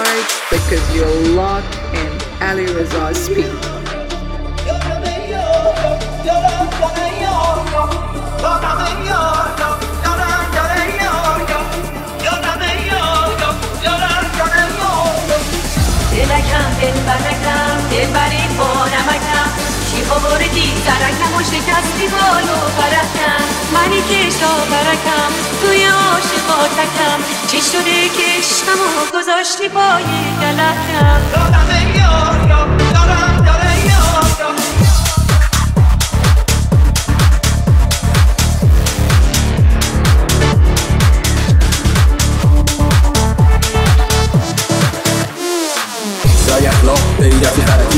heart because you're locked in Ali Reza's speed. دلبری با نمکم چی آوردی سرکم و شکستی بالو فرکم منی که شاپرکم توی عاشقاتکم چی شده که عشقمو گذاشتی پای گلکم یادم یارم سای اخلاق غیرتی خرکی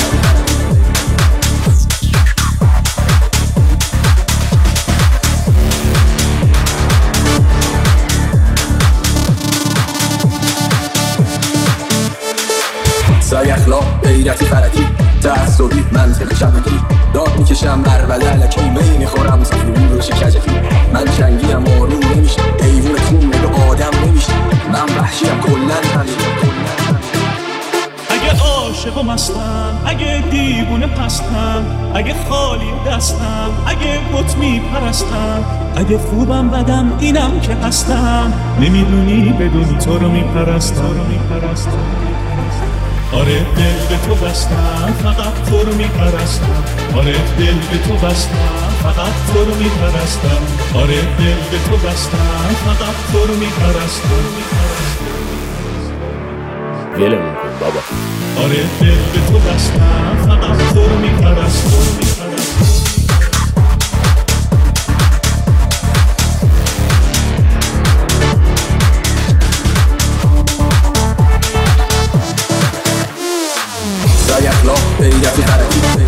سای اخلاق غیرتی فرکی تعصبی منطق شبکی داد میکشم بربله علکی می میخورم سفرون روش کجکی من چنگیم آروم نمیشه ایوون تون نگه آدم نمیشه من وحشیم کلن همین اگه عاشق و مستم اگه دیوونه پستم اگه خالی دستم اگه بت میپرستم اگه خوبم بدم اینم که هستم نمیدونی بدونی تو رو میپرستم آره دل به تو بستم فقط تو رو میپرستم آره دل به تو بستم فقط تو رو میپرستم آره دل به تو بستم فقط تو رو میپرستم ولمون کن بابا آره دل به تو بستم فقط تو رو میپرستم سای اخلاق غیرتی خرکی